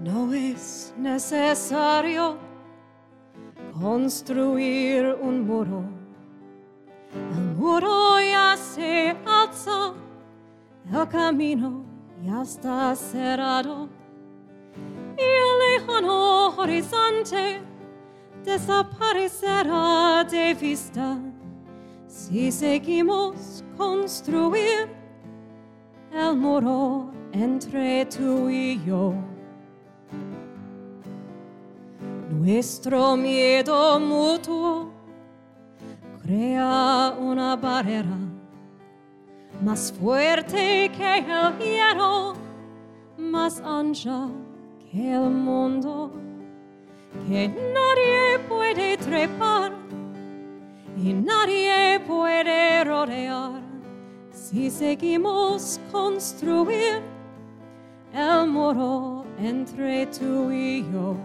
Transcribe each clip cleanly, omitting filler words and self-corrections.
No es necesario construir un muro. El muro ya se alza, el camino ya está cerrado y el lejano horizonte desaparecerá de vista si seguimos construir el muro entre tú y yo. Nuestro miedo mutuo crea una barrera más fuerte que el hierro, más ancha que el mundo, que nadie puede trepar y nadie puede rodear si seguimos construir el muro entre tú y yo.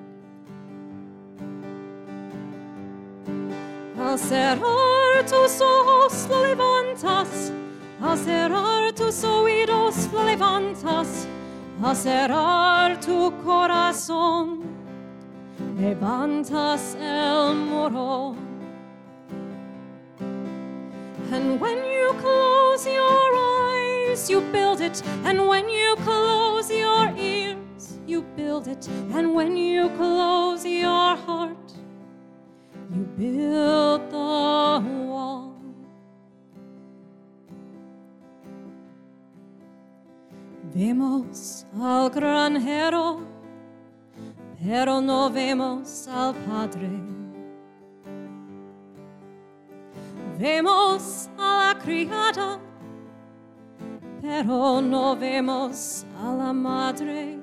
Al cerrar tus ojos lo levantas, al cerrar tus oídos lo levantas, al cerrar tu corazón levantas el muro. And when you close your eyes, you build it. And when you close your ears, you build it. And when you close your heart, you build the wall. Vemos al granjero, pero no vemos al Padre. Vemos a la criada, pero no vemos a la madre.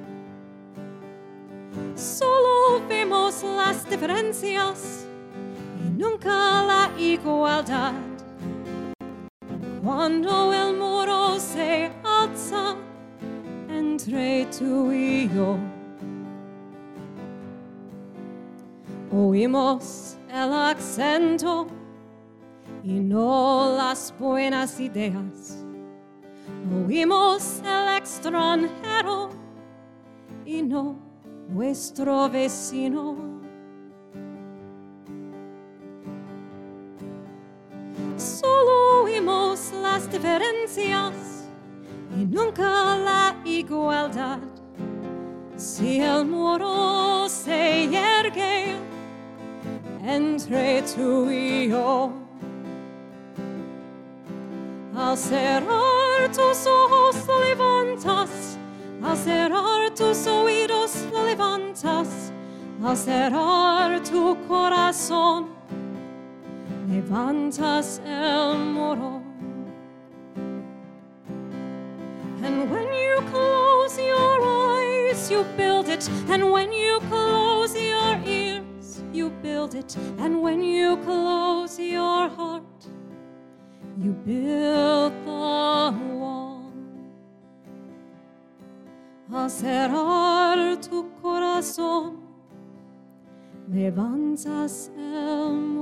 Solo vemos las diferencias y nunca la igualdad. Cuando el muro se alza entre tú y yo, oímos el acento y no las buenas ideas. Oímos el extranjero y no nuestro vecino. Solo oímos las diferencias y nunca la igualdad. Si el muro se yergue entre tú y yo, al cerrar tus ojos lo levantas, al cerrar tus oídos lo levantas, al cerrar tu corazón levantas el muro. And when you close your eyes, you build it. And when you close your ears, you build it. And when you close your heart, you build the wall. Al cerrar tu corazón, levantas el